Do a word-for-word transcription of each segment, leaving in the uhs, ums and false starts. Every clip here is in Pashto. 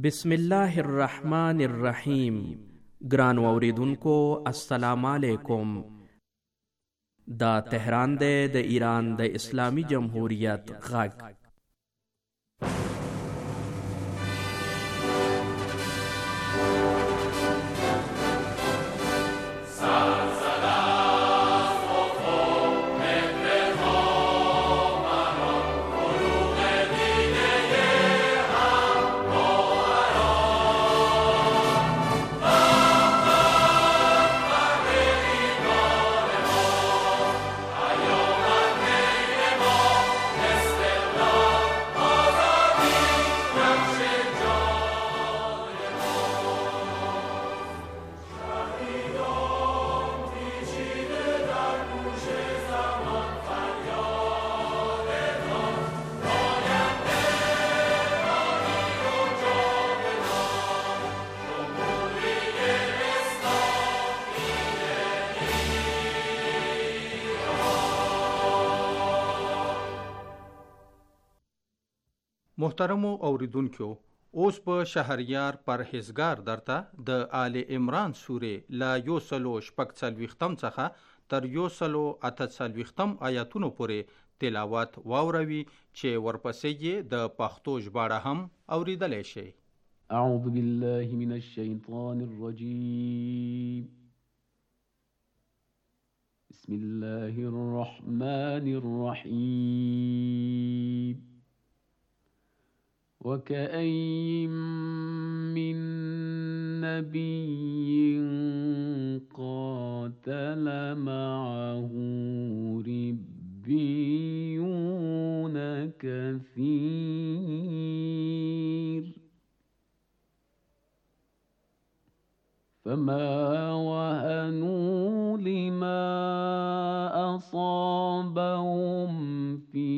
بسم الله الرحمن الرحیم. ګران اوریدونکو السلام علیکم. دا تهران دی د ایران د اسلامی جمهوریت غږ. محترمو اوریدونکو، اوس په شهریار پرهیزګار درته د آل عمران سورې لا یو سلو شپږ څلوېښتم څخه تر یو سلو اته څلوېښتم آیاتونو پورې تلاوت واوروي چې ورپسې یې د پښتو ژباړه هم اوریدلی شئ. اعوذ بالله من الشیطان الرجیم. بسم الله الرحمن الرحیم. وكأين من نبي قاتل معه ربيون كثير فما وهنوا لما أصابهم في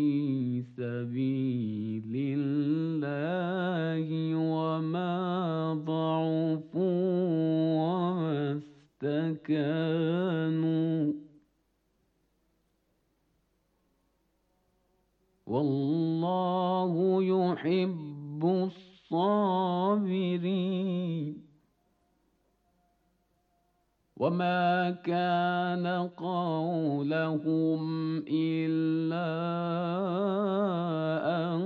سبيل الله وما ضعفوا وما استكانوا والله يحب الصابرين. وما كان قولهم إلا أن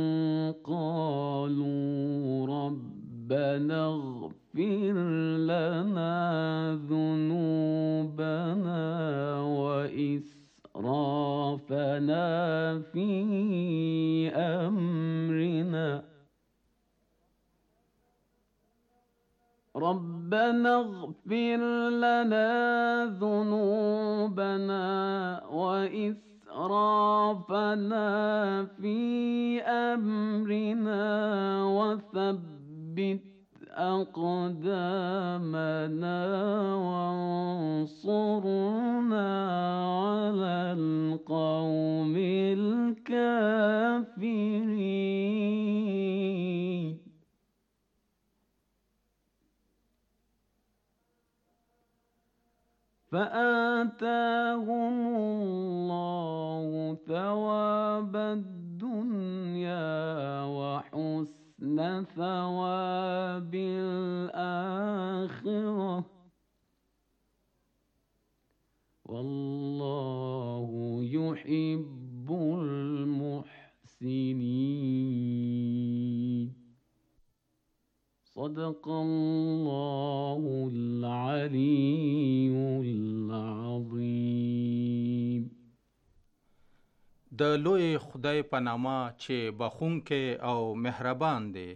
قالوا ربنا اغفر لنا ذنوبنا وإسرافنا في أمرنا ربنا اغفر لنا ذنوبنا وإسرافنا في أمرنا وثبت أقدامنا وانصرنا على القوم الكافرين. فآتاهم الله ثواب الدنيا وحسن ثواب الآخرة والله يحب المحسنين. صدق الله العلي العظيم. د لوی خدای په نامه چې بخښونکی او مهربان دی.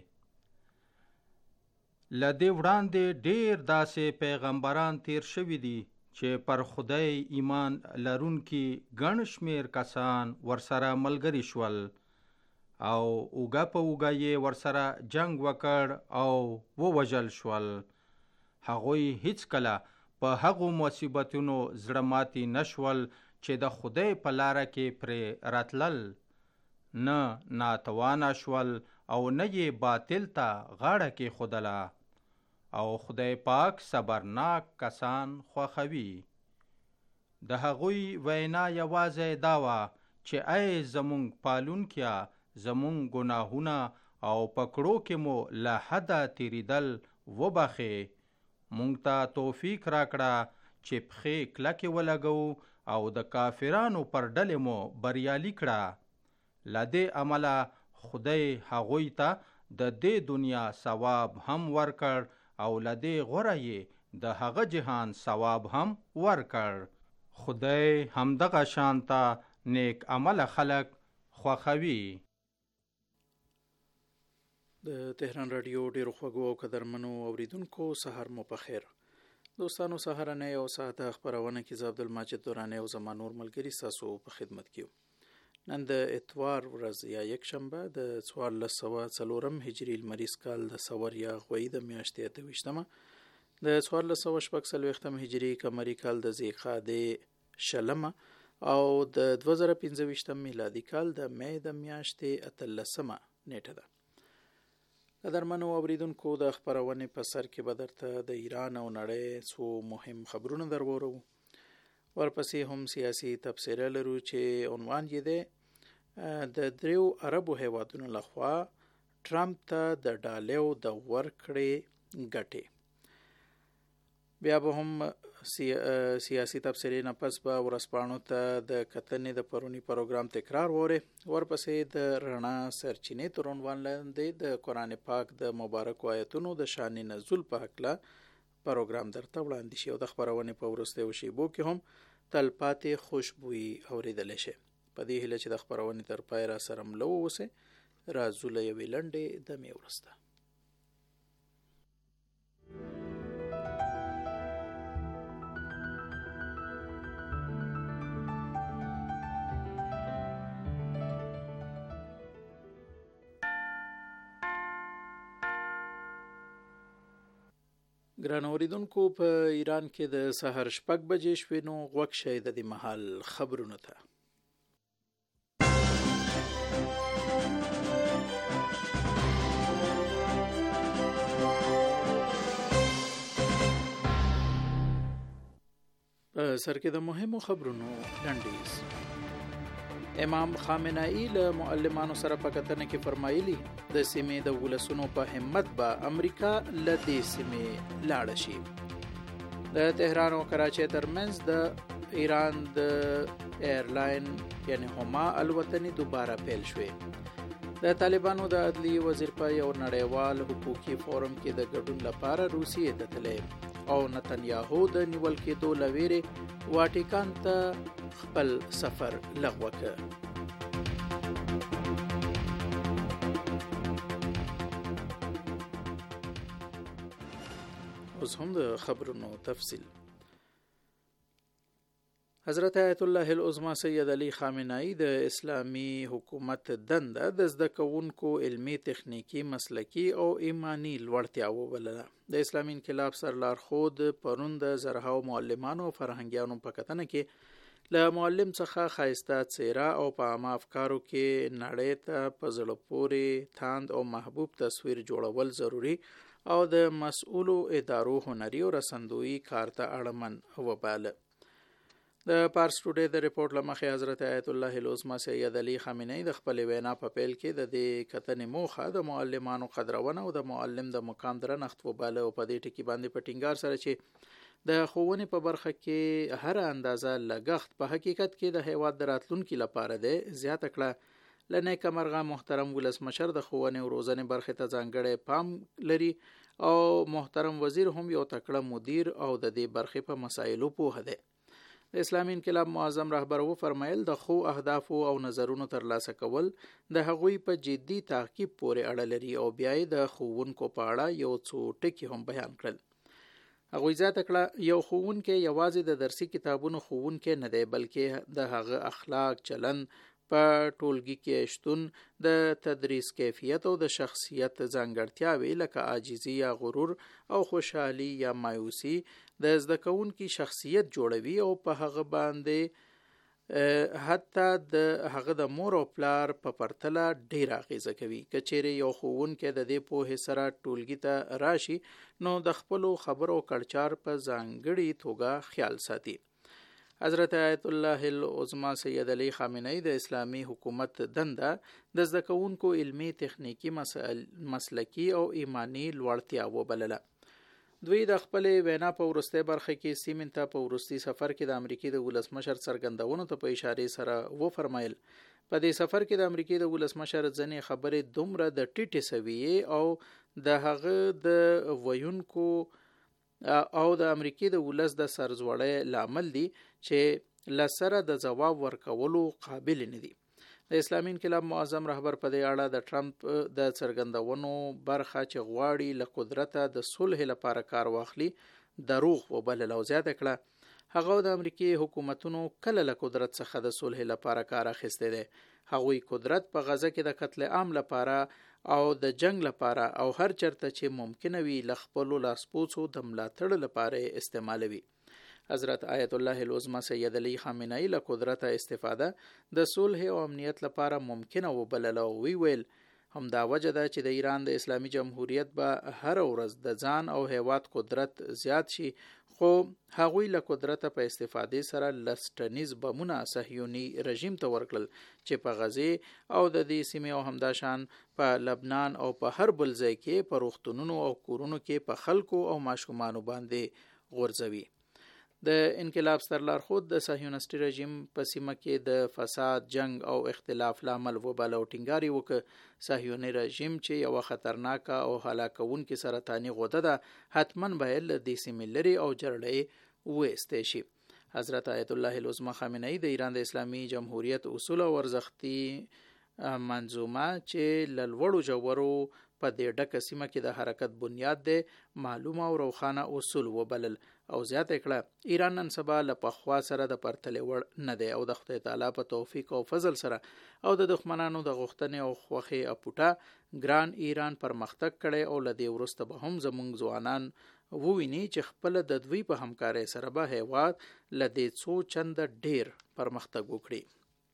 له دې وړاندې ډېر داسې پیغمبران تیر شوي دي چې پر خدای ایمان لرونکي ګڼ شمېر کسان ورسره ملګري شول او اوږه په اوږه یې ورسره جنگ وکړ او ووژل شول. هغوی هیڅکله په هغو مصیبتونو زړه ماتي نشول چې د خدای په لاره کې پرې راتلل، نه ناتوانه شول او نه یې باطل ته غاړه کېښودله. او خدای پاک صبرناک کسان خوښوي. د هغوی وینا یوازې دا وه چې ای زمونږ پالونکیه، زمونږ ګناهونه او پکړو کې مو له حده تیریدل وبخې. مونږ ته توفیق راکړه چې پښې کلکې ولګو او د کافرانو پر ډلې مو بریالي کړه. له دې عمله خدای هغوی ته د دې دنیا ثواب هم ورکړ او له دې غوره یې د هغه جهان ثواب هم ورکړ. خدای همدغه شانته نیک عمل خلق خوښوي. د تهران رادیو ډیرو خوږو او قدرمنو اوریدونکو سحر مو په خیر. دوستانو سحرنه او ساعته خبرونه کې زه عبدالمجید دورانی او زما نور ملګری تاسو په خدمت کې. نن د اتوار ورځ یا یک شنبه د څوارلس سوه څلورم هجري لمریز کال د سور یا غوی د میاشتې اته ویشتمه د څوارلس سوه شپږ څلوېښتم هجري قمري کال د ذیقعدې شلمه او د دوه زره پنځه ویشتم میلادي کال د می د میاشتې اتلسمه نیټه ده. قدرمنو اوریدونکو د خبرونې په سر کې به درته د ایران او نړۍ څو مهم خبرونه درورو. ورپسې هم سیاسي تبصره لرو چې عنوان یې دی د دریو عربو هیوادونو لخوا ټرمپ ته د ډالیو د ورکړې ګټې. بیا به هم سیاسي تبصرې نه پس به ورځپاڼو ته د کتنې د پرونی پروګرام تکرار وره. ورپسې د رڼا سرچینې تر عنوان لاندې د قرآن پاک د مبارکو آیتونو د شان نزول په هکله پروګرام درته وړاندې شي او د خبرونې په وروستیو شیبو کې هم تلپاتې خوشبويي اوریدلی شي. په دې هیله چې د خبرونې تر پای را سره ملو اوسئ. راځو له یوې لنډې دمې وروسته. ګران اوریدونکو په ایران کې د سحر شپږ بجې شوې نو غوږ شئ د دې مهال خبرونو ته. په سر کې د مهمو خبرونو لنډیز. امام خامنه‌ای له معلمانو سره په کتنه کې فرمایلی د سیمې د ولسونو په همت به امریکا له دې سیمې لاړه شي. د تهران او کراچۍ ترمنځ د ایران د ایرلاین یعنی هما الوتنې دوباره پیل شوې. د طالبانو د عدلی وزیر په یو نړیوال حقوقي فورم کې د ګډون لپاره روسیې ته تللی او نتنیاهو د نیول کېدو له ویرې واټیکان ته خپل سفر لغوه کړ. اوس هم د خبرونو تفصیل. حضرت آیت الله العظمى سید علی خامنه‌ای د اسلامی حکومت دنده د زده کوونکو علمی تخنیکی مسلکی او ایمانی لوړتیا وبلله. د اسلامي انقلاب سرلارښود پرون د زرهاو معلمانو او فرهنګیانو په کتنه کې له معلم څخه ښایسته څیره او په عامه افکارو کې نړۍ ته په زړه پورې تاند او محبوب تصویر جوړول ضروری او د مسؤلو ادارو هنري او رسندویي کار ته اړمن وباله. د پارس ټوډے د ریپورت لمخې حضرت آیت الله العظمى سید علی خامنه‌ای د خپل وینا په پیل کې د دې کتنې موخه د معلمانو قدرونه او د معلم د مقام درنښت وباله او په دې ټکي باندې په ټینګار سره چې د ښوونې په برخه کې هر اندازه لګښت په حقیقت کې د هیواد د راتلونکي لپاره دی زیاته کړه. له نیکه مرغه محترم ولسمشر د ښوونې او روزنې برخې ته ځانګړی پام لري او محترم وزیر هم یو تکړه مدیر او د دې برخې په مسایلو پوهه دی. د اسلامي انقلاب معظم رهبر و فرمایل د خو اهداف او نظرونو ترلاسه کول د هغوی په جدي تعقیب پورې اړه لري او بیا د ښوونکو په اړه یو څو ټکي هم بیان کړل. هغوی زیاته کړه یو ښوونکی یوازې د درسي کتابونو ښوونکی نه دی بلکې د هغه اخلاق چلند په ټولګي کې شتون د تدریس کیفیت او د شخصیت ځانګړتیاوې لکه عاجزي یا غرور او خوشحالي یا مایوسي د زده کوونکي شخصیت جوړوي او په هغه باندې حتی د هغه د مور او پلار په پرتله ډیر اغیزه کوي. که چیرې یو ښوونکی د دې پوهې سره ټولګي ته راشي نو د خپلو خبرو کړچار په ځانګړي توګه خیال ساتي. حضرت آیت الله العظما سید علی خامنه‌ای د اسلامی حکومت دنده د زده کوونکو علمی تخنیکی مسلکی او ایمانی لوړتیا وبلله. دوی د خپل وینا په ورسته برخه کې سیمن ته په ورستي سفر کې د امریکای د ولسمشر څرګندونو ته په اشاره سره و فرمایل په دې سفر کې د امریکای د ولسمشر ځنې خبرې دومره د ټیټه سویې او د هغه د ویونکو او د امریکای د ولس د سرزوړې لامل دي چې لسره د جواب ورکولو قابل نه دي. د اسلامي انقلاب معظم رهبر په دې اړه د ټرمپ د څرګندونو برخه چې غواړي له قدرت د صلح لپاره کار واخلي دروغ وبلل او زیاته کړه هغه د امریکای حکومتونو کله له قدرت څخه د صلح لپاره کار اخیسته دي. هغوی قدرت په غزه کې د قتل عام لپاره او د جنگ لپاره او هر چرته چې ممکنه وي لخپلو لاسپوڅو د ملاتړ لپاره استعمالوي. حضرت آیت الله العظما سید علی خامنه‌ای له قدرت استفاده د صلح او امنیت لپاره ممکنه وبلل او وی ویل همدا وجه ده چې د ایران د اسلامی جمهوریت به هر ورځ د ځان او هیواد قدرت زیات شي خو هغوی له قدرت په استفاده سره لسټنیز بمونه صهیونی رژیم ته ورکړل چې په غزه او د دې سیمې او همداشان په لبنان او په هر بل ځای کې په روغتونونو او کورونو کې په خلکو او ماشومانو باندې غورځوي. د انقلاب سترلار خود د صهیونیستي رژیم په سیمه کې د فساد، جنگ او اختلاف لامل وباله او ټینګاري وکړ صهیوني رژیم چې یو خطرناک او هلاکونکي سرطاني غده ده حتماً باید له دې سیمې لري او جرړې وېستې شي. حضرت آیت الله العظما خامنه‌ای د ایران د اسلامی جمهوریت اصول او ارزښتي منظومه چې لوړو جوړو په دې ډکه سیمه کې د حرکت بنیاد دی معلومه او روښانه اصول وبلل او زیاته کړه ایران نن سبا له پخوا سره د پرتلې وړ نه دی او د خدای تعالی په توفیق او فضل سره او د دښمنانو د غوښتنې او خوخي اپوټه ګران ایران پرمختګ کړي او لدی ورسته به هم زمونږ ځوانان وویني چې خپل د دوی په همکارۍ سره به هیواد لدی څو چند ډیر پرمختګ وکړي.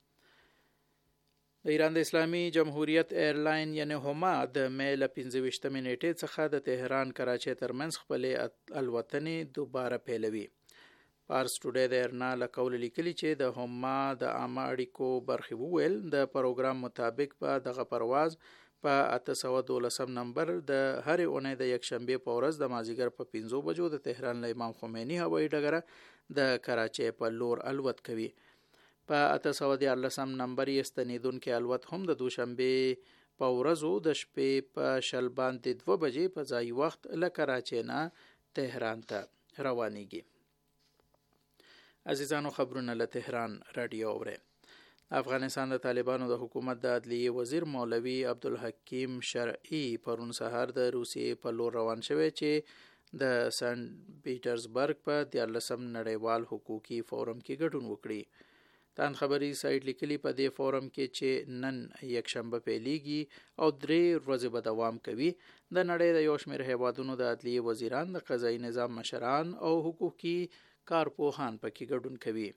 د ایران د اسلامی جمهوریت ایرلاین یعنی هما د مې له پنځه ویشتمې نیټې څخه د تهران کراچۍ ترمنځ خپلې الوتنې دوباره پیلوي. پارس ټوډے د ایرنا له قول لیکلي چې د هما د عامه اړیکو برخې وویل د پروګرام مطابق به دغه پرواز په اته سوه دولسم نمبر د هرې اونۍ د یکشنبې په ورځ د مازدیګر په پنځو بجو د تهران له امام خمیني هوایي ډګره د کراچۍ په لور الوت کوي. په اته سوه دیارلسم نمبر یې ستنېدونکي الوت هم د دوشنبې په ورځو د شپې په شل باندې دوه بجې په ځایي وخت له کراچۍ نه تهران ته روانېږي. عزیزانو خبرونه له تهران رادیو اورئ. افغانستان د طالبانو د حکومت د عدلیې وزیر مولوي عبدالحکیم شرعي پرون سهار د روسیې په لور روان شوی چې د سن پیټرزبرګ په دیارلسم نړیوال حقوقي فورم کې ګډون وکړي. تان خبري سایت لیکلي په دې فورم کې چې نن یک شنبه پیلیږي او درې ورځې به دوام کوي. د نړۍ د یو شمېر هیوادونو د عدلیې وزیران، د قضایي نظام مشران او حقوقي کارپوهان پکې ګډون کوي.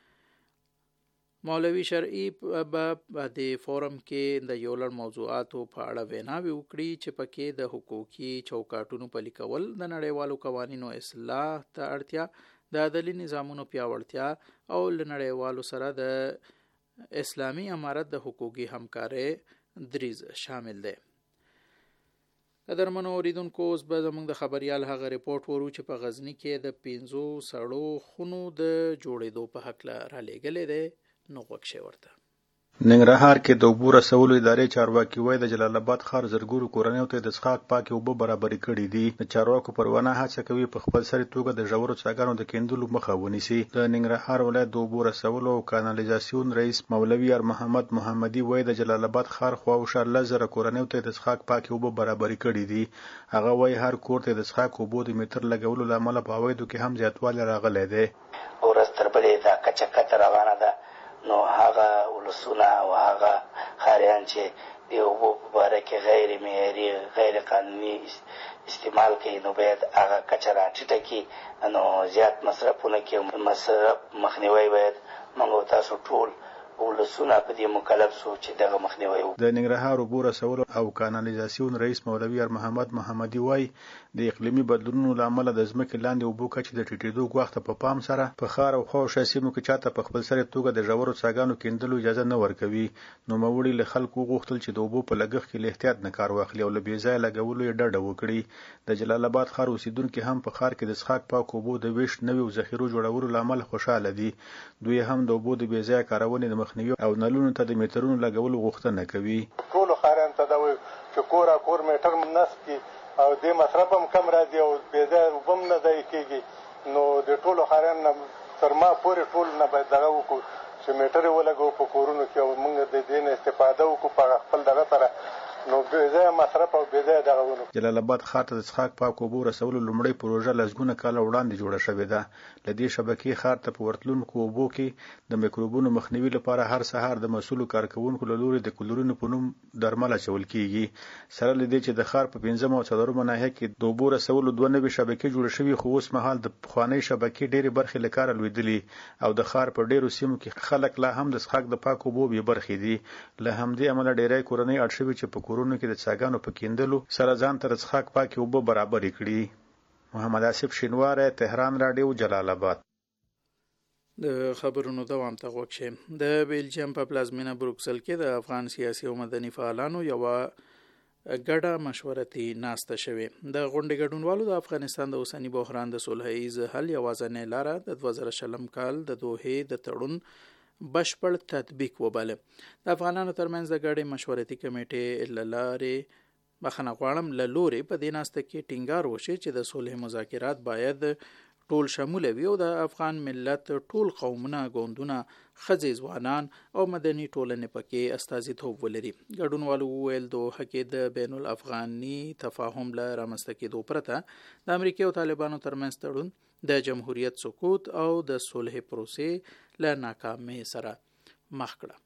مولوي شرعي به په دې فورم کې د یو لړ موضوعاتو په اړه ویناوې وکړي چې پکې د حقوقي چوکاټونو پلي کول، د نړیوالو قوانینو اصلاح ته اړتیا، د عدلي نظامونو پیاوړتیا او له نړیوالو سره د اسلامي امارت د حقوقي همکارۍ دریځ شامل دی. قدرمنو اوریدونکو اوس به زموږ د خبریال هغه ریپورت ورو چې په غزني کې د پنځو سړو خونو د جوړېدو په هکله رالیږلی دی. نو غوږ شئ ورته. ننګرهار کې د اوبو رسولو ادارې چارواکي وایي د جلال آباد ښار زرګونو کورنیو ته د څښاک پاکې اوبه برابرې کړي دي. د چارواکو پر وینا هڅه کوي په خپل سري توګه د ژورو څاګانو د کیندلو مخه ونیسي. د ننګرهار ولایت د اوبو رسولو او کانالیزاسیون رئیس مولوي ار محمد محمدي وایي د جلال آباد ښار خواوشا لس زره کورنیو ته د څښاک پاکې اوبه برابرې کړي دي. هغه وایي هر کور ته د څښاک اوبو د میټر لګولو له امله په عوایدو کې هم زیاتوالی راغلی دی. ورځ تر بلې دا کچه کته روانه ده، نو هغه ولسونه او هغه ښاریان چې د اوبو په باره کې غیر معیاري غیر قانوني استعمال کوي نو باید هغه کچه راټیټه کړي، نو زیات مصرفونه کې مصرف مخنیوی باید موږ تاسو ټول ولسونه په دې مکلف شو چې دغه مخنیوي وکړي. د ننګرهار اوبو رسولو او کانالیزاسیون رئیس مولوي ار محمد محمدي وایي د اقلیمي بدلونونو له امله د ځمکې لاندې اوبو کچې د ټیټېدو ګواښ ته په پام سره په ښار او خواوشا سیمو کې چاته په خپلسري توګه د ژورو څاګانو کیندلو اجازه نه ورکوي. نوموړي له خلکو وغوښتل چې د اوبو په لګښت کې له احتیاط نه کار واخلي او له بې ځایه لګولو یې ډډه وکړي. د جلال آباد ښار اوسیدونکي هم په ښار کې د څښاک پاکو اوبو د ویش نویو ذخیرو جوړولو له امله خوشحاله دي. دوی هم د اوبو د بې ځایه کارونې د مخنیوي او نلونو ته د میټرونو لګولو غوښتنه کوي. ټولو ښاریانو ته دا وایو چې کور کور میټر نصب کړي او دې مصرف هم کم راځي او بې ځایه اوبه هم نه ضایع کېږي. نو د ټولو ښاریانو نه تر ما پورې ټول نه باید دغه وکړو چې میټر یې ولګوو په کورونو کې او موږ د دې نه استفاده وکړو په خپل دغه سره، نو بې ځایه مصرف او بې ځایه دغه ونه. جلال آباد ښار ته د څښاک پاکو اوبو رسولو لومړۍ پروژه لسګونه کاله وړاندې جوړه شوې ده. له دې شبکې ښار ته په ورتلونکو اوبو کې د میکروبونو مخنیوي لپاره هر سهار د مسؤلو کارکوونکو له لوري د کلورینو په نوم درمل اچول کېږي. سره له دې چې د ښار په پنځمه او څلورمه ناحیه کې د اوبو رسولو دوه نوې شبکې جوړې شوي، خو اوس مهال د پخوانۍ شبکې ډېرې برخې له کاره لوېدلي او د ښار په ډېرو سیمو کې خلک لا هم د څښاک د پاکو اوبو بې برخې دي. له همدې امله ډېری کورنۍ اړ شوي چې په کورونو کې د څاګانو په کیندلو سره ځان ته د څښاک پاکې اوبه برابرې کړي. محمد آصف شینواری، تهران راډیو، جلال آباد. د خبرونو دوام ته غوږ شئ. د بیلجیم په پلازمینه بروکسل کې د افغان سیاسي او مدني فعالانو یوه ګډه مشورتي ناسته شوې. د غونډې ګډونوالو د افغانستان د اوسني بحران د صلح ایز حل یوازینۍ لاره د دوه زره شلم کال د دوحې د تړون بشپړ تطبیق وباله. د افغانانو ترمنځ د ګډې مشورتي کمیټې له لارې بخښنه غواړم له لورې په دې ناسته کې ټینګار وشي چې د صلح مذاکرات باید ټول شموله وي او د افغان ملت ټول قومونه، ګوندونه، ښځې، ځوانان او مدني ټولنې پکې استازیتوب ولري. ګډونوالو وویل دوحه کې د بین الافغاني تفاهم له رامنځته کېدو پرته د امریکا او طالبانو ترمنځ تړون د جمهوریت سقوط او د صلح پروسې له ناکامۍ سره مخ کړه.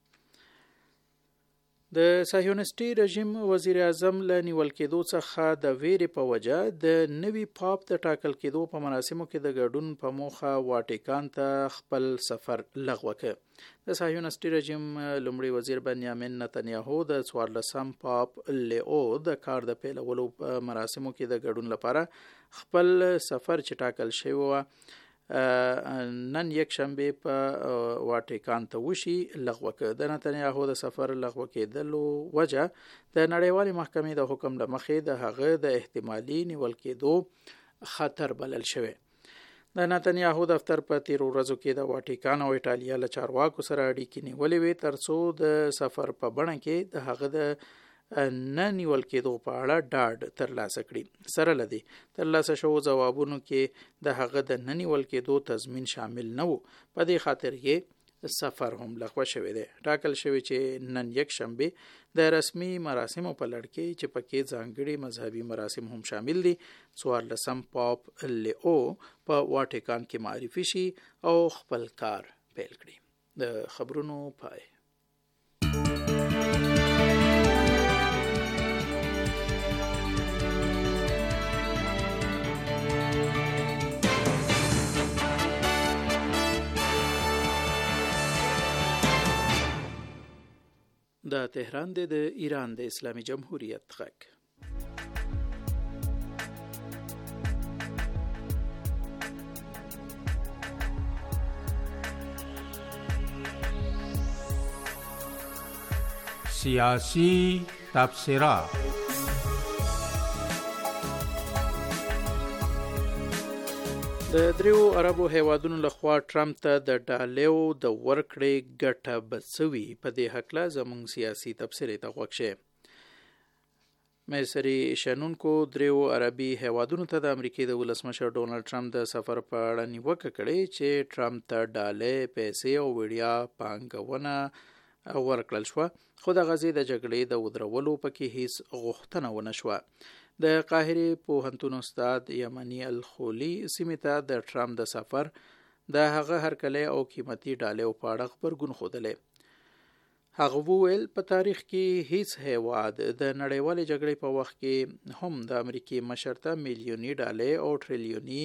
د صهیونیستي رژیم وزیر اعظم له نیول کېدو څخه د ویرې په وجه د نوي پاپ د ټاکل کېدو په مراسمو کې د ګډون په موخه واټیکان ته خپل سفر لغوه کړ. د صهیونیستي رژیم لومړي وزیر بنیامین نتنیاهو د څوارلسم پاپ لیو د کار د پیلولو په مراسمو کې د ګډون لپاره خپل سفر چې ټاکل شوی و نن یک شنبه په واټیکان ته وشي لغوه کړ. د نتنیاهو د سفر لغوه کېدلو وجه د نړیوالې محکمې د حکم له مخې د هغه د احتمالي نیول کېدو خطر بلل شوی. د نتنیاهو دفتر په تیرو ورځو کې د واټیکان او ایټالیا له چارواکو سره اړیکې نیولې وې ترڅو د سفر په بڼه کې د هغه د نه نیول کېدو په اړه ډاډ ترلاسه کړي. سره له دې ترلاسه شوو ځوابونو کې د هغه د نه نیول کېدو تضمین شامل نه و. په دې خاطر یې سفر هم لغوه شوی دی. ټاکل شوی چې نن یک شنبه د رسمي مراسمو په لړ کې چې پکې ځانګړي مذهبي مراسم هم شامل دي څوارلسم پاپ لیو په واټیکان کې معرفي شي او خپل کار پیل کړي. د خبرونو پای. د تهران د ایران د اسلامي جمهوریت غږ. سیاسی تبصرات. د دریو عربو هیوادونو لخوا ټرمپ ته د ډالیو د ورکړې ګټه بڅوي په دې هکله زموږ سیاسي تبصرې ته غوږ شئ. مصري شنونکو دریو عربي هیوادونو ته د امریکای د ولسمشر ډونالد ټرمپ د سفر په اړه نیوکه کړې چې ټرمپ ته ډالۍ، پیسې او وړیا پانګونه ورکړل شوه، خو د غزې د جګړې د ودرولو پکې هیڅ غوښتنه ونه شوه. د قاهرې پوهنتون استاد یمني الخولي سیمې ته د ټرمپ د سفر د هغه هرکلی او قیمتي ډالۍ په اړه خبرګون ښودلی. هغه وویل په تاریخ کې هیڅ هیواد د نړیوالې جګړې په وخت کې هم د امریکای مشر ته میلیوني ډالۍ او ټریلیوني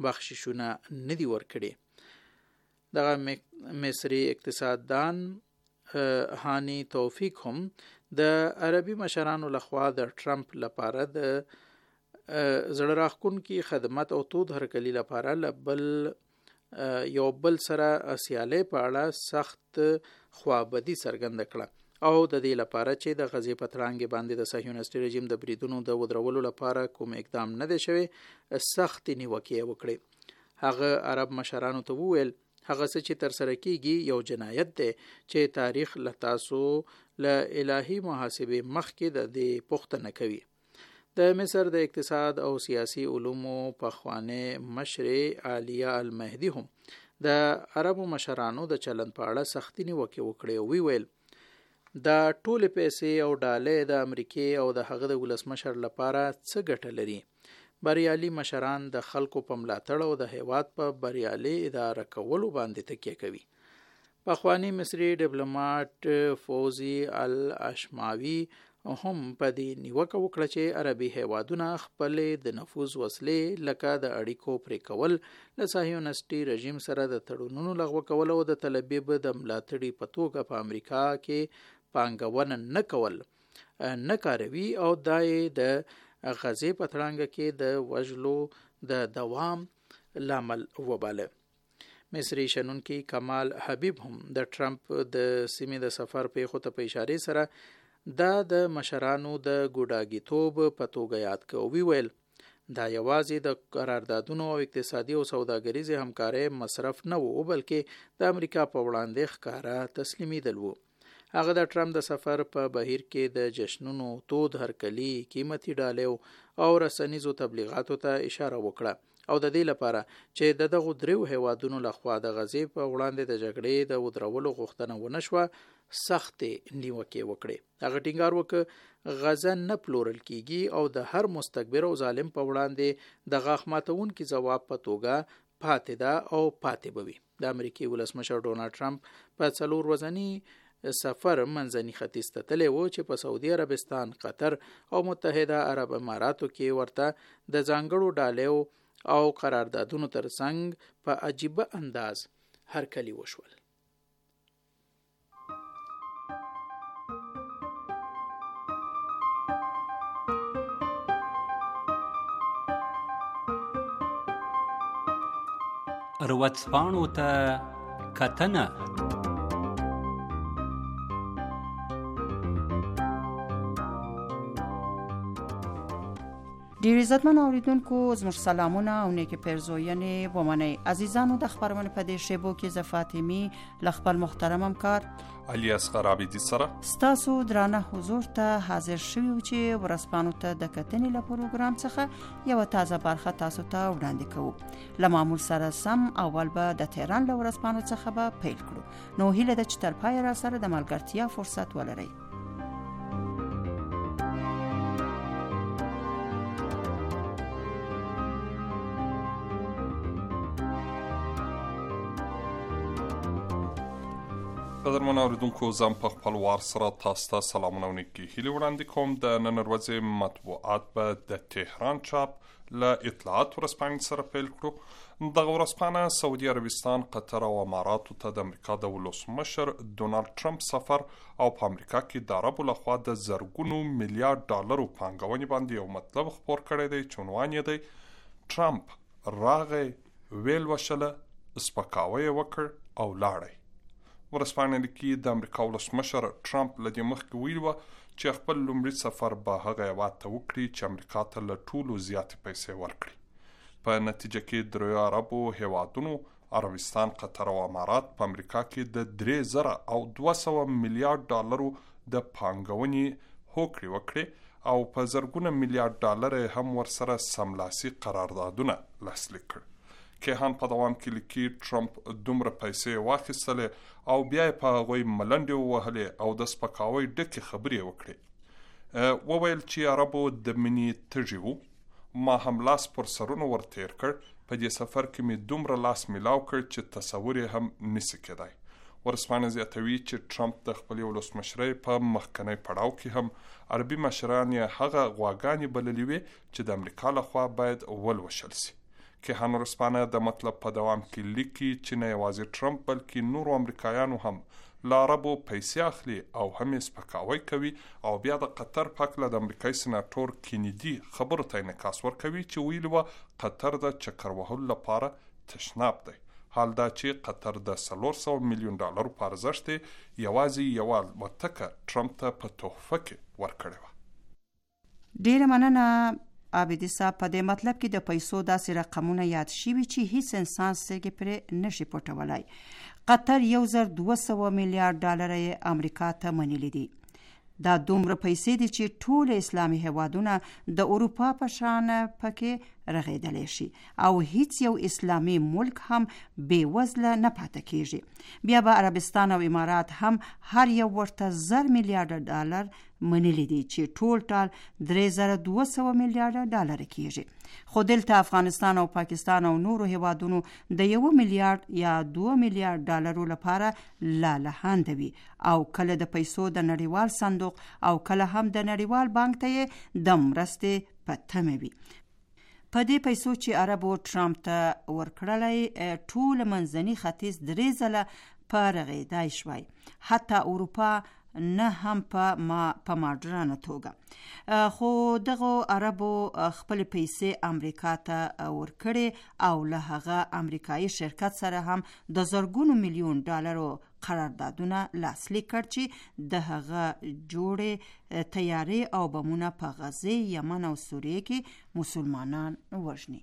بخششونه نه دي ورکړي. دغه مصري اقتصاددان هانی توفیق هم د عربي مشرانو لخوا د ټرمپ لپاره د زړه راښکونکي خدمت او تود هرکلي لپاره لبل یو بل سره سیالي په اړه سخت خوابدي څرګنده کړه او د دې لپاره چې د غزې په تړانګې باندې د صهیونیستي رژیم د بریدونو د ودرولو لپاره کوم اقدام نه دی شوی سخت نیوکې وکړي. هغه عرب مشرانو ته وویل هغه څه چې تر سره کیږي یو جنایت دی چې تاریخ له تاسو له الهي محاسبې مخکې د دې پوښتنه کوي. د مصر د اقتصاد او سیاسي علومو پخوانۍ مشر عالیه المهدي هم د عربو مشرانو د چلند په اړه سختي نیوکې وکړې او ویل دا ټول پیسې او ډالۍ د امریکای او د هغه د ولسمشر لپاره څه ګټه لري. بریالي مشران د خلکو په ملاتړ او د هیواد په بریالي اداره کولو باندې تکیه کوي. پخوانی مصری ډیپلوماټ فوزي الاشماوي هم په دې نیوکه وکړه چې عربي هیوادونه خپل د نفوذ وسلې لکه د اړیکو پرې کول له صهیونیستي رژیم سره د تړونونو لغوه کول او د تل ابیب د ملاتړي په توګه په امریکا کې پانګونه نه کول نه کاروي او دای د غزې په تړانګه کې د وژلو د دوام لامل وباله. مصری شنونکي کمال حبیب هم د ټرمپ د سیمې د سفر په خو ته په اشاره سره دا د مشرانو د ګوډاګیتوب په توګه یاد کوي. ویل دا یوازې د قراردادونو او اقتصادي او سوداګریزي همکارۍ مصرف نه وو بلکې د امریکا په وړاندې ښکارا تسلیمیدل وو. هغه د ټرمپ د سفر په بهیر کې د جشنونو تود هرکلي قیمتي ډالۍ او رسنیزو تبلیغاتو ته اشاره وکړه او د دې لپاره چې د دغه دریو هیوادونو لخوا د غزې په وړاندې د جګړې د ودرولو غوښتنه ونه شوه سخت نیوکې وکړي. هغه ټینګار وکړ غزه نه پلورل کیږي او د هر مستکبر او ظالم په وړاندې د غاښ ماتونکي ځواب په توګه پاتې ده او پاتې بوي. د امریکای ولسمشر ډونالد ټرمپ په څلور ورځني سفر منځني ختیځ ته تللی و چې په سعودي عربستان، قطر او متحده عرب اماراتو کې ورته د ځانګړو ډالیو او قراردادونو ترڅنګ په عجیبه انداز هرکلي وشول. روڅپاڼو ته کتنه ډیر عزتمن اوریدونکو زموږ سلامونه او نیکه پیرزوینې ومنئ. عزیزانو د خبرونه په دې شیبو کې ز فاطمی ل خپل محترم همکار علي اصغر عابدي سره ستاسو درانه حضور ته حاضر شوی چې ورسپانو ته د کتنې له پروګرام څخه یو تازه برخه تاسو ته وړاندې کوو. له معمول سره سم اول به د تهران له ورسپانو څخه به پیل کړو. نو هیله ده چې تر پای را سره د ملګرتیا فرصت ولرئ. قدرمن اوریدونکو زم په خپل وار سره تاسو ته سلامونه او نیکي هیله وړاندې کوم. د نن ورځې مطبوعات به د تهران چاپ له اطلاعات ورسپانې سره پیل کړو. دغه ورسپانه سعودي عربستان، قطر او اماراتو ته د امریکا د ولسمشر ډونالد ټرمپ سفر او په امریکا کې د عربو لخوا د زرګونو میلیارډ ډالرو پانګونې باندې یو مطلب خپور کړی دی چې عنوان یې دی ټرمپ راغی ویل وشله سپکاوی وکړ او لاړی. ورسپانه لیکي د امریکا ولسمشر ټرمپ له دې مخکې ویلي وه چې خپل لومړي سفر به هغه هیواد ته وکړي چې امریکا ته له ټولو زیاتې پیسې ورکړي. په نتیجه کې دریو عربو هیوادونو عربستان، قطر او امارات په امریکا کې د درې زره او دوه سوه میلیارډ ډالرو د پانګونې هوکړې وکړې او په زرګونه میلیارډ ډالر هم ورسره سملاسي قراردادونه لاسلیک کړ. کیهان په دوام کې لیکي ټرمپ دومره پیسې واخیستلې او بیا یې په هغوی ملنډې ووهلې او د سپکاوۍ ډکې خبرې وکړې. وویل چې عربو د مینې تږي وو، ما هم لاس پر سرونو ور تیر کړ، په دې سفر کې مې دومره لاس میلاو کړ چې تصور یې هم نسی کېدای. ورسپانه زیاتوي چې ټرمپ د خپلې ولسمشرۍ په مخکنی پړاو کې هم عربي مشران یې هغه غواګانې بللې وې چې د امریکا لخوا باید ولوشل سي. کیهان ورځپاڼه د مطلب په دوام کې لیکي چې نه یوازې ټرمپ بلکې نورو امریکایانو هم له عربو پیسې اخلي او هم یې سپکاوی کوي او بیا د قطر په هکله د امریکایي سناټور کینیدي خبرو ته انعکاس ورکوي چې ویلي وه قطر د چکر وهلو لپاره تشناب دی. حال دا چې قطر د څلور سوه میلیون ډالرو په ارزښت یوازې یوه الوتکه ټرمپ ته په تحفه کې ورکړې وه. ډیره مننه عابدي صاحب. په دې مطلب کې د پیسو داسې رقمونه یاد شوي چې هیڅ انسان سترګې پرې نشي پټولای. قطر یو زر دوه سوه میلیارډ ډالر یې امریکا ته منلي دي. دا دومره پیسې دي چې ټول اسلامي هیوادونه د اروپا په شان پکې رغېدلی شي او هیڅ یو اسلامي ملک هم بې وزله نه پاتې کیږي. بیا به عربستان او امارات هم هر یو ورته زر میلیارډ ډالر منلي دي چې ټول ټال درې زره دوه سوه میلیارډ ډالر کیږي. خو دلته افغانستان او پاکستان او نورو هیوادونو د یو میلیارډ یا دوه میلیارډ ډالرو لپاره لالهانده وي او کله د پیسو د نړیوال صندوق او کله هم د نړیوال بانک ته د مرستې په تمه وي. په دې پیسو چې عربو ټرمپ ته ورکړلی ټول منځني ختیځ درې ځله په رغېدای شوی، حتی اروپا نه هم په ما په ماډرنه توګه. خو دغه عربو خپل پیسې امریکا ته ورکړي او له هغه امریکایي شرکت سره هم د زرګونو میلیون ډالرو قراردادونه لاسلیک کړ چې د هغه جوړې تیارې او بمونه په غزه، یمن او سوریه کې مسلمانان وژني.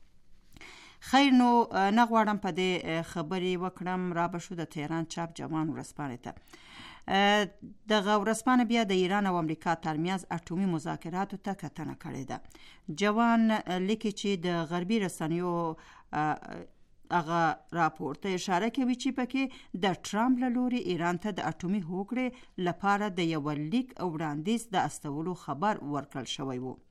خیر، نو نه غواړم په دې خبرې وکړم، را به شو د تهران چاپ جوان ورځپاڼې ته. دغه ورځپاڼه بیا د ایران او امریکا ترمنځ اټومي مذاکراتو ته کتنه کړې ده. جوان لیکي چې د غربي رسنیو هغه راپور ته اشاره کوي چې پکې د ټرمپ له لوري ایران ته د اټومي هوکړې لپاره د یو لیک وړاندیز د استولو خبر ورکړل شوی وو.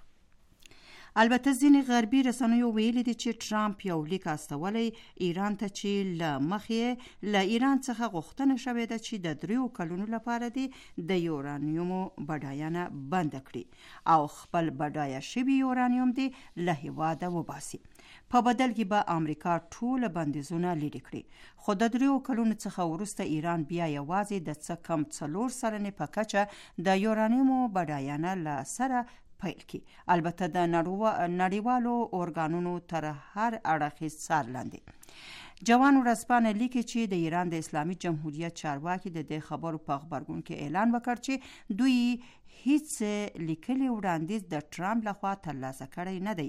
البته ځینې غربي رسنیو ویلي دي چې ټرمپ یو لیک استولی ایران ته چې له مخې له ایران څخه غوښتنه شوې ده چې د دریو کلونو لپاره دي د یورانیومو بډاینه بند کړي او خپل بډایه شوي یورانیوم دي له هېواده وباسي. په بدل کې به امریکا ټول بندیزونه لرې کړي. خو د دریو کلونو څخه وروسته ایران بیا یوازې د څه کم څلور سلنې په کچه د یورانیومو بډاینه له سره پیل کی. البته د نړیوالو ارګانونو تر هر اړخیز څار لاندې. جوان ورځپاڼه لیکي چې د ایران د اسلامي جمهوریت چارواکي د دې خبرو په خبرګون کې اعلان وکړ چې دوی هیڅ لیکلي وړاندیز د ټرمپ لخوا ترلاسه کړی نه دی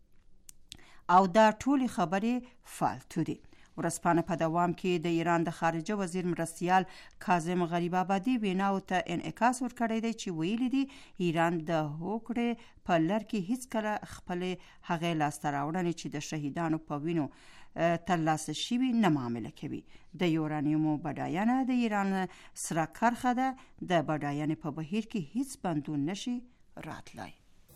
او دا ټولې خبرې فالتو دي. ورځپاڼه په دوام کې د ایران د خارجه وزیر مرستیال کاظم غریب آبادي ویناو ته انعکاس ورکړی دی چې ویلي دي ایران د هوکړې په لړ کې هیڅکله خپلې هغې لاسته راوړنې چې د شهیدانو په وینو ترلاسه شوي نه معامله کوي. د یورانیومو بډاینه د ایران سره کرښه ده. د بډاینې په بهیر کې هیڅ بندون نشي راتلای.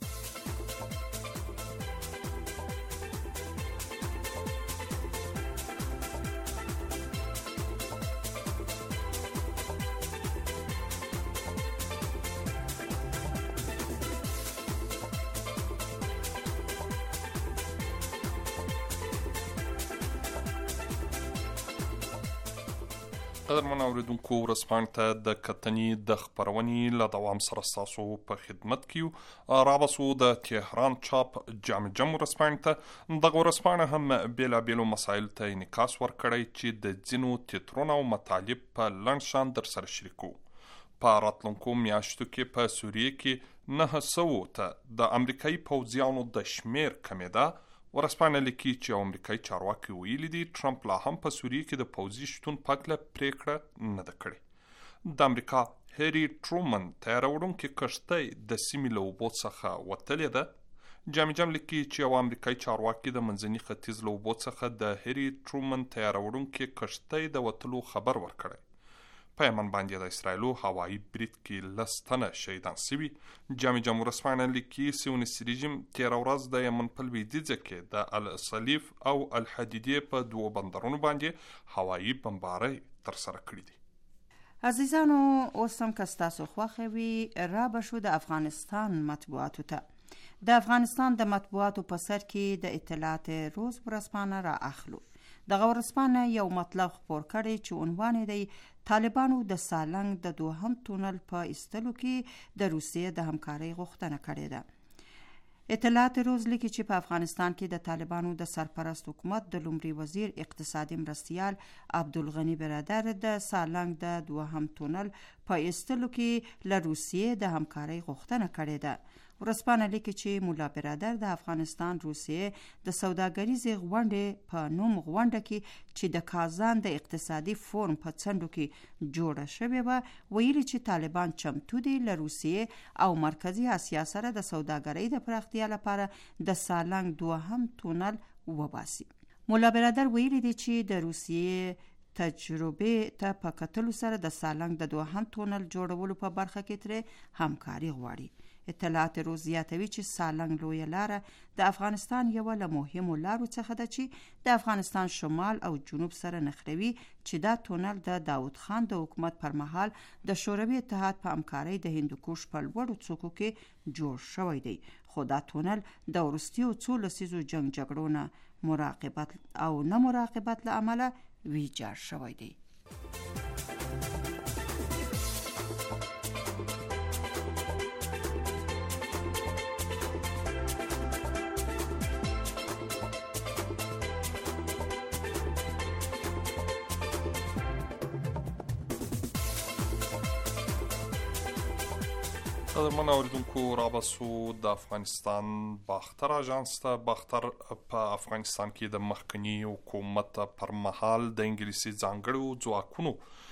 قدرمن اوریدونکو، ورځپاڼې ته د کتنې د خپرونې له دوام سره ستاسو په خدمت کې یو. رابسو د تهران چاپ جامع جم ورځپاڼې ته. دغه ورځپاڼه هم بېلابېلو مسایلو ته انعکاس ورکړی چې د ځینو تیترونو او مطالب په لنډ شان در سره شریکو. په راتلونکو میاشتو کې په سوریه کې نه سوو ته د امریکایي پوځیانو د شمیر کمېده. ورځپاڼه لیکي چې امریکایي چارواکي ویلي دي ټرمپ لا هم په سوریه کې د پوځي شتون په هکله پرېکړه نه ده کړې. د امریکا هری ټرومن تیاروړونکې کښتۍ د سیمې له اوبو څخه وتلې ده. جامع جم لیکي چې یو امریکایي چارواکي د منځني ختیځ له اوبو څخه د هری ټرومن تیاروړونکې کښتۍ د وتلو خبر ورکړی. په یمن باندې د اسرائیلو هوایي برید کې لس تنه شهیدان سوي. جامع جم ورځپاڼه لیکي سیونیستي رژیم تېره ورځ د یمن په لویدیځه کې د الصلیف او الحدیدې په دوو بندرونو باندې هوایي بمبارۍ ترسره کړي دي. عزیزانو، اوس هم که ستاسو خوښه وي را به شو د افغانستان مطبوعاتو ته. د افغانستان د مطبوعاتو په سر کې د اطلاعات روز ورځپاڼه را اخلو. دغه ورځپاڼه یو مطلب خپور کړی چې عنوان دی طالبانو د سالنګ د دوهم تونل په ایستلو کې د روسیې د همکارۍ غوښتنه کړې ده. اطلاعات روز لیکي چې په افغانستان کې د طالبانو د سرپرست حکومت د لومړي وزیر اقتصادي مرستیال عبدالغني برادر د سالنګ د دوهم تونل په ایستلو کې له روسیې د همکارۍ غوښتنه کړې ده. ورځپاڼه لیکي چې مولا برادر د افغانستان روسیې د سوداګریزې غونډې په نوم غونډه کې چې د کازان د اقتصادي فورم په څنډو کې جوړه شوې وه ویلي چې طالبان چمتو دي له روسیې او مرکزي اسیا سره د سوداګرۍ د پراختیا لپاره د سالنګ دوهم تونل وباسي. مولا برادر ویلي دي چې د روسیې تجربې ته په کتلو سره د سالنګ د دوهم تونل جوړولو په برخه کې ترې همکاري غواړي. اطلاعات روز زیاتوي چې سالنګ لویه لاره د افغانستان یوه له مهمو لارو څخه ده چې د افغانستان شمال او جنوب سره نښلوي، چې دا تونل د داود خان د حکومت پر مهال د شوروي اتحاد په همکارۍ د هندوکش په لوړو څوکو کې جوړ شوی دی. خو دا تونل د وروستیو څو لسیزو جنگ جګړو نه مراقبت او نه مراقبت له امله ویجاړ شوی دی. د من اوریدونکو رابسو د افغانستان باختر اژانس ته. باختر په افغانستان کې د مخکنی حکومت پر مهال د انګلیسي ځانګړو ځواکونو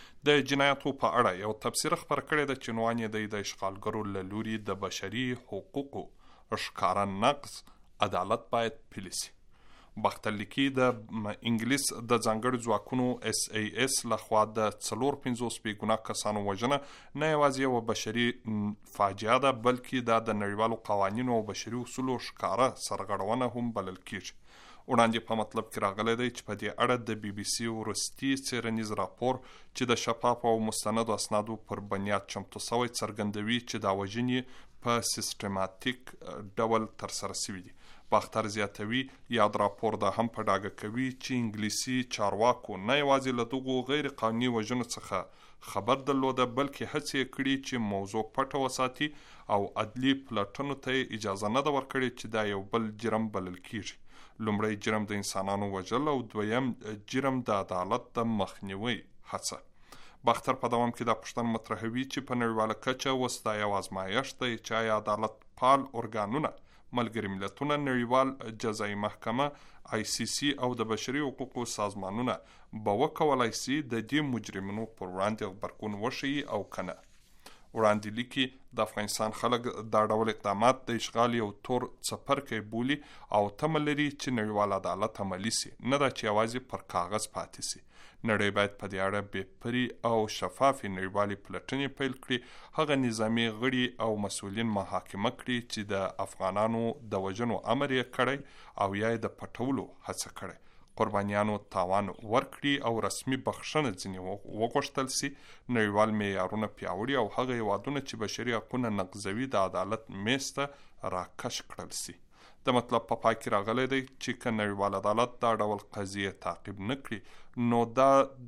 د جنایاتو په اړه یو تفسیر خپر کړی ده چې عنوان یې دی د اشغالګرو له لوري د بشري حقوقو ښکاره نقض عدالت باید پلی سي. باختر لیکي د انګلیس د ځانګړو ځواکونو اس ای اس لخوا د څلور پنځوس بې ګناه کسانو وژنه نه یوازې یوه بشري فاجعه ده، بلکې دا د نړیوالو قوانینو او بشري اصولو ښکاره سرغړونه هم بلل کیږي. وړاندې په مطلب کې راغلی دی چې په دې اړه د بي بي سي وروستي څیړنیز راپور چې د شفاف او مستندو اسنادو پر بنیاد چمتو شوی څرګندوي چې دا وژنې په سیستماتیک ډول ترسره شوي دي. باختر زیاتوي یاد راپور دا هم په ډاګه کوي چې انګلیسي چارواکو نه یوازې له دغو غیر قانوني وژنو څخه خبر درلوده، بلکې هڅې یې کړي چې موضوع پټه وساتي او عدلي پلټنو ته اجازه نه ده ورکړې چې دا یو بل جرم بلل کیږي. لومړی جرم د انسانانو وژل او دویم جرم د عدالت د مخنیوي هڅه. باختر په دوام کې دا پوښتنه مطرحوي چې په نړیواله کچه اوس دا یو ازمایښت دی چې آیا عدالت پال ارګانونه، ملګري ملتونه، نړیوال جزایي محکمه، آی سی سی او د بشري حقوقو سازمانونه به وکولای سي د دې مجرمینو پر وړاندې غبرګون وښیي او کنه. وړاندې لیکي د افغانستان خلک دا ډول اقدامات د اشغال یو تور څپرکی بولي او تمه لري چې نړیوال عدالت عملي سي، نه دا چې یوازې پر کاغذ پاتې سي. نړۍ باید په دې اړه بې پرې او شفافې نړیوالې پلټنې پیل کړي، هغه نظامي غړي او مسؤلین محاکمه کړي چې د افغانانو د وژنو امر یې کړی او یا یې د پټولو هڅه کړی. قربانیانو تاوان ورکړي او رسمي بخښنه ځینې وغوښتل سي. نړیوال معیارونه پیاوړي او هغه هیوادونه چې بشري حقونه نقضوي د عدالت میز ته راکش کړل سي. د مطلب په پای کې راغلی دی چې که نړیوال عدالت دا ډول قضیې تعقیب نه کړي، نو دا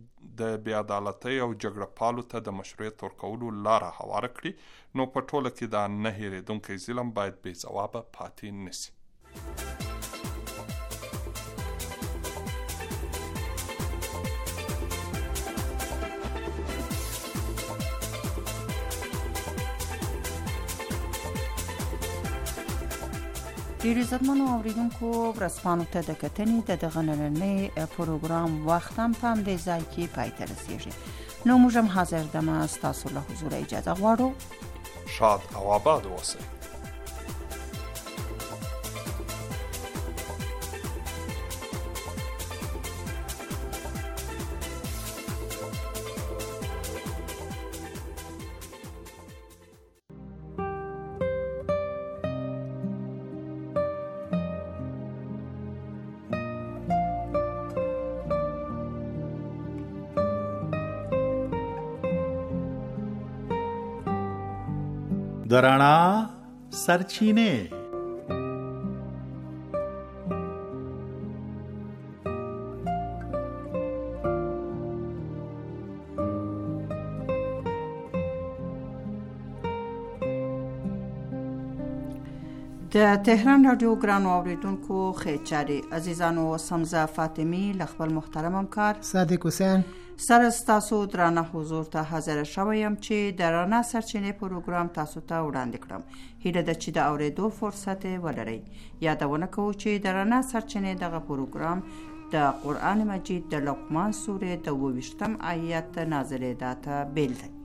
د بې عدالتۍ او جګړه پالو ته د مشروعیت ورکولو لاره هواره کړي، نو په ټوله کې دا نه هېرېدونکی ظلم باید بې ځوابه پاتې نه سي. ډېر عزتمنو اورېدونکو، ورځپاڼو ته د کتنې د دغه نننۍ پروګرام وخت هم په همدې ځای کې پای ته رسېږي. نو موږ هم حاضر دمه ستاسو له حضوره اجازه غواړو. شاد او آباد اوسئ. د رڼا سرچینې. د تهران رادیو ګرانو اوریدونکو خیچاري عزیزانو سمزه فاطمی لخبل محترم همکار صادق حسین سره تاسو درانه حضور ته حاضر شوم چې د رڼا سرچینې پروګرام تاسو ته وړاندې کړم. هیله ده چې د اوریدو فرصت ولرئ. یادونه کوو چې د رڼا سرچینې دغه پروګرام د قرآن مجید د لقمان سورې د اووه ویشتم آیت نازلېدا ته بیل دی.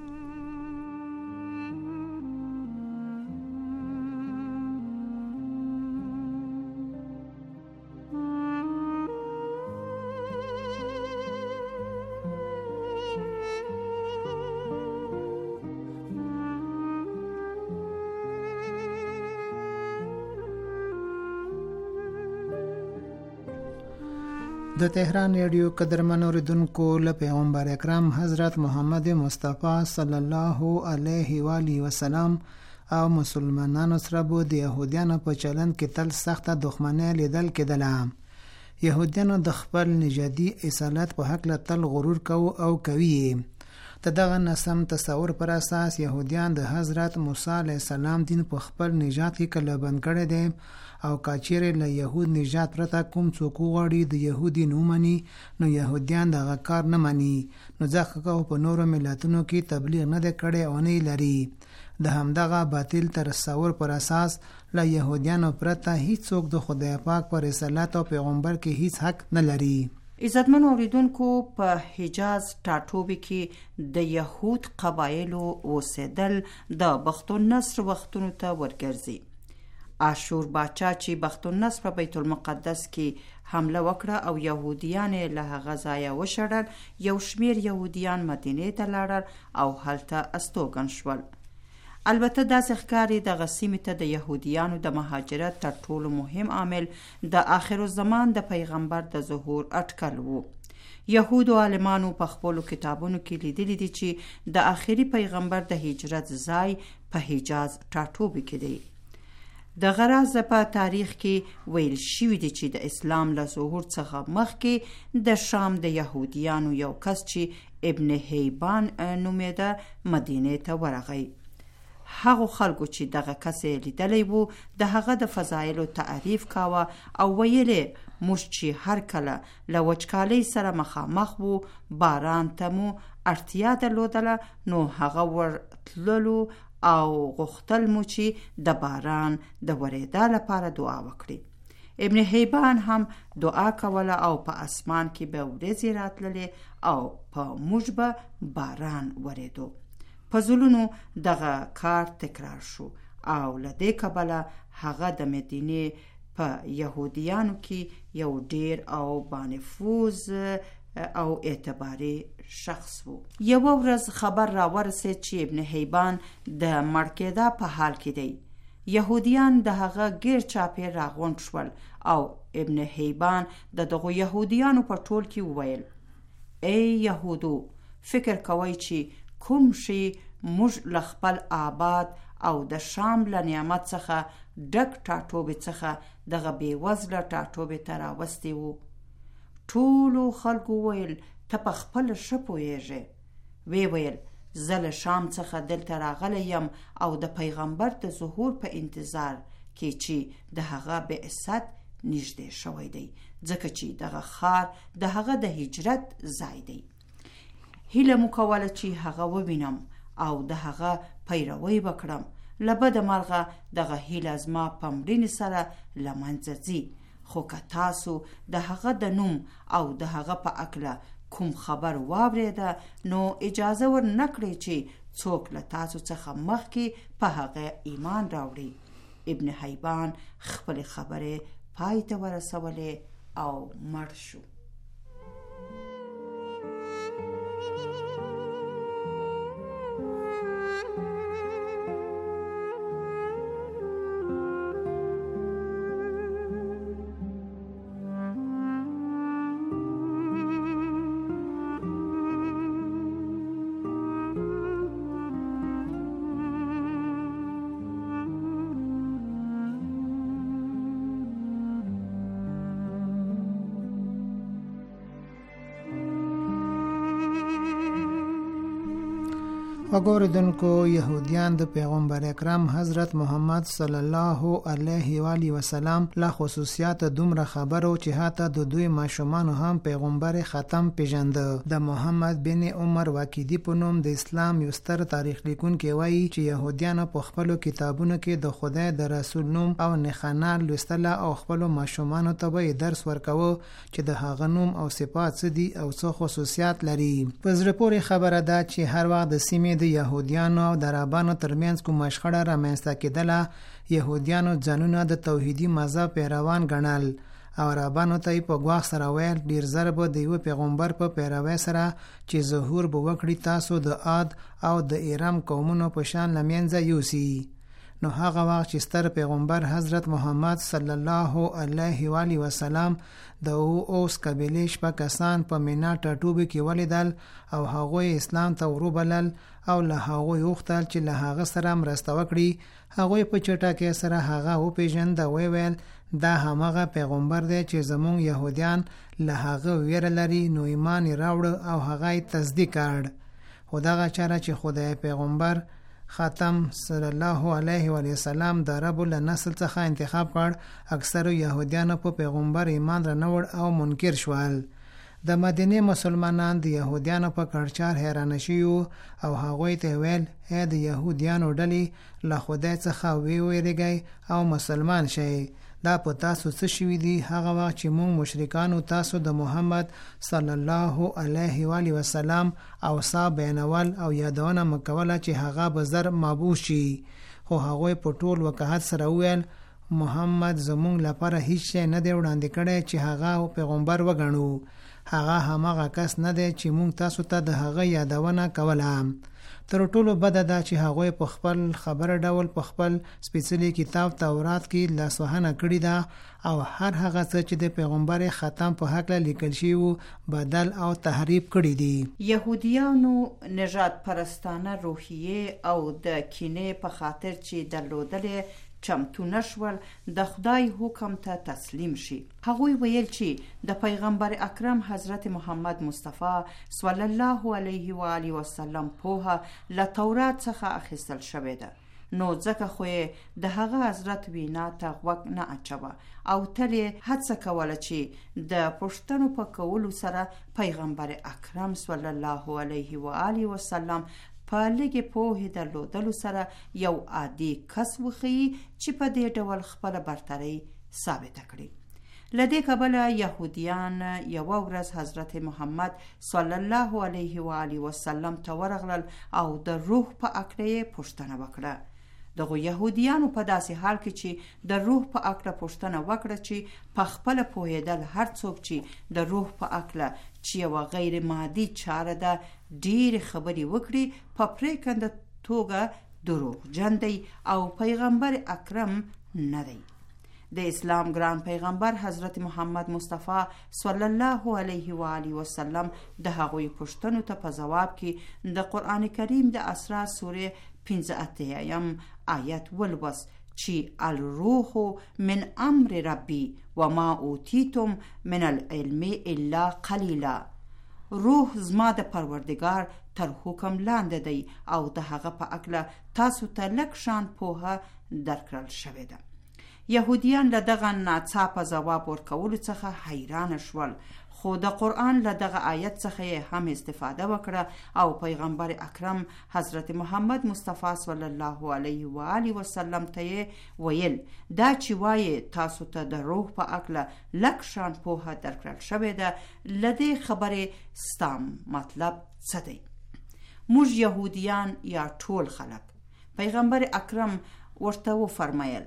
د تهران رادیو قدرمن اوریدونکو له پیغمبر اکرم حضرت محمد مصطفی صلی الله علیه و آله وسلم او مسلمانانو سره بو د يهودانو په چلند کې تل سخته دښمنۍ لیدل کېدله. يهودانو د خپل نژادي اصالت په حق له تل غرور کوي او کوي. د دغه نسم تصور پر اساس يهوديان د حضرت موسی علیه السلام دین په خپل نژاد کې کلهبند کړي دي او کاچیر له يهود نژاد پرته کوم څوک غواړي د يهودي نومني نو يهوديان دغه کار نه مني. نو ځکه په نورو ملتونو کې تبلیغ نه دی کړي او نه لري. د همدغه باطل تصور پر اساس له يهوديانو پرته هیڅ څوک د خدای پاک پر رسالت او پیغمبر کې هیڅ حق نه لري. عزتمن اوریدونکو په حجاز ټاټوبي کې د يهود قبایلو اوسېدل د بخت النصر وختونو ته ورګرځي. اشور باچا چې بخت النصر په بیت المقدس کې حمله وکړه او يهوديان له هغه ځایه وشړل. یو شمیر يهوديان مدینې ته لاړل او هلته استوګن شول. البته داسې ښکاري دغه سیمې ته د يهوديانو د مهاجرت تر ټولو مهم عامل د آخر الزمان د پیغمبر د ظهور اټکل وو. يهودو عالمانو په خپلو کتابونو کې لیدلي دي چې د آخري پیغمبر د هجرت ځای په حجاز ټاټوبي کې دی. د غراض په تاریخ کې ویل شوی دی چې د اسلام له ظهور څخه مخکې د شام د يهوديانو یو کس چې ابن حیبان نومېده مدینې ته ورغی. هغه خلکو چې دغه کس لیدلی وو د هغه د فضایلو تعریف کاوه او ویلې موږ چې هر کله له وچکالۍ سره مخامخ وو باران ته مو اړتیا درلودله نو هغه ورتللو او غوښتل مو چې د باران د ورېدا لپاره دعا وکړي. ابن حیبان هم دعا کوله او په اسمان کې به ورېځې راتللې او په موږ به باران ورېدو. په زلونو دغه کار تکرار شو او له دې کبله هغه د مدینې په يهوديانو کې یو ډیر او بانفوذ او اعتباري شخص وو. یو ورځ خبر را ورسید چې ابن حیبان د مړ کېدا په حال کې دی. يهوديان د هغه غیر چاپیر راغونډ شول او ابن حیبان د دغه يهوديانو په ټول کې وویل: ای يهودو، فکر کوئ چې کوم شي موږ له خپل آباد او د شام له نعمت څخه ډک ټاټوبې څخه دغه بېوزله ټاټوبې ته راوستي وو. ټولو خلکو ویل ته په خپله ښه پوهېږې. وی ویل زه له شام څخه دلته راغلی یم او د پیغمبر د ظهور په انتظار کې چې د هغه بعثت نږدې شوی دی ځکه چې دغه ښار د هغه د هجرت ځای دی. هیله مو کوله چې هغه ووینم او د هغه پیروي وکړم. له بده مرغه دغه هیله زما په مړینې سره له منځه ځي. خو که تاسو د هغه د نوم او د هغه په هکله کوم خبر واورېده نو اجازه ور نه کړئ چې څوک له تاسو څخه مخکې په هغه ایمان راوړي. ابن حیبان خپلې خبرې پای ته ورسولې او مړ شو. وګوردونکو يهوديان د پیغمبر اکرم حضرت محمد صلی الله علیه و آله وسلم له خصوصیات دومره خبرو چې هاته د دوی ماشومان هم پیغمبر ختم پیژند. د محمد بن عمر واقدی په نوم د اسلام یو ستر تاریخ لیکونکی وایي چې يهوديان په خپل کتابونو کې د خدای د رسول نوم او نښانه لوستل او خپل ماشومان ته به درس ورکاوه چې د هغه نوم او صفات څه دي او څه خصوصیات لري. په زړه پورې خبره ده چې هر وخت د سیمې د يهوديانو او د عربانو ترمنځ کوم شخړه رامنځته کېدله، يهوديانو ځانونه د توحیدي مذهب پیروان ګڼل او عربانو ته په ګواښ سره ویل ډیر زر به د یو پیغمبر په پیروي سره چې ظهور به وکړي تاسو د عاد او د ایرام قومونو په شان لمنځه یوسي. نو هغه وخت چې ستر پیغمبر حضرت محمد صلی الله علیه و آله وسلم د اوس قبیله شپه کسان په مینا ټاټوبه کې ولیدل او هغه اسلام ته وروبلل او له هغه وختل چې له هغه سره مرسته وکړي. هغه په چټکه سره هغه او پیژند وی ویل دا همغه پیغمبر دی چې زمون يهوديان له هغه ویره لري، نو ایمان راوړ او هغه تصدیق کړ. خدای چاره چې خدای پیغمبر ختم صلی الله علیه و آله وسلم د عربو له نسل څخه انتخاب کړ. اکثر يهوديان په پیغمبر ایمان را نوړ او منکر شول. د مدینه مسلمانان د يهوديانو په کړچار حیران شيو او هغه ته ویل اے د يهوديانو ډلې له خدای څخه وی ویریږي او مسلمان شئ. دا په تاسو څه شوي دي؟ هغه وخت چې مونږ مشرکانو تاسو د محمد صلی الله علیه و آله وسلم او صاحب بینول او یادونه مکوله چې هغه به زر معبود شي، خو هغه په ټول وقحت سره ویل محمد زمونږ لپاره هیڅ شی نه دی وړاندې کړی چې هغه پیغمبر وګڼو. هغه همغه کس نه دی چې مونږ تاسو ته د هغه یادونه کوله. تر ټولو بد ده چې هغه په خپل خبره ډول په خپل سپیڅلی کتاب تورات کې لاسوهنه کړی ده او هر هغه څه چې د پیغمبر ختم په حق لیکل شوی وو بدل او تحریف کړی دي. يهوديانو نژاد پرستانه روحیه او د کینې په خاطر چې درلودل چمتو نشول د خدای حکم ته تسلیم شي. هغوی ویل چې د پیغمبر اکرم حضرت محمد مصطفی صلی الله علیه و آله وسلم په له تورات څخه اخیستل شوی ده، نو ځکه خو د هغه حضرت وینا ته غوږ نه اچوه او تل هڅه کوله چې د پښتنو په کولو سره پیغمبر اکرم صلی الله علیه و آله وسلم په لږې پوهې درلودلو سره یو عادي کس وښیي چې په دې ډول خپله برتري ثابته کړي. له دې کبله یهودیان یوه ورځ حضرت محمد صلی الله علیه و آله وسلم ته ورغلل او د روح په اړه یې پوښتنه وکړه. دغه يهوديانو په داسې حال کې چې د روح په اړه پوښتنه وکړه چې په خپل پوهېدل هر څوک چې د روح په اړه چې یو غیر مادي چاره ده ډېر خبرې وکړي په پریکنده توګه دروغجن دی او پیغمبر اکرم نه دی. د اسلام ګران پیغمبر حضرت محمد مصطفی صلی الله علیه و آله وسلم د هغوی پوښتنو ته په جواب کې د قران کریم د اسرار سوره پنځه اتیا آیت ولوست چې الروح من امر ربی وما اوتیتم من العلم الا قلیلا. روح زما د پروردگار تر حکم لاندې دی او د هغه په اړه تاسو ته لږ شان پوهه درکړل شوې ده. يهوديان له دغه ناڅاپه ځواب ورکولو څخه حیران شول، خو د قرآن له دغه آیت څخه هم استفاده وکړه او پیغمبر اکرم حضرت محمد مصطفی صلی الله علیه و آله وسلم ته ویل دا چې وایي تاسو ته د روح په اړه لږ شان پوهه درکړل شوې ده، له دې خبرې ستام مطلب څه دی؟ موږ يهوديان یا ټول خلک؟ پیغمبر اکرم ورته وفرمایل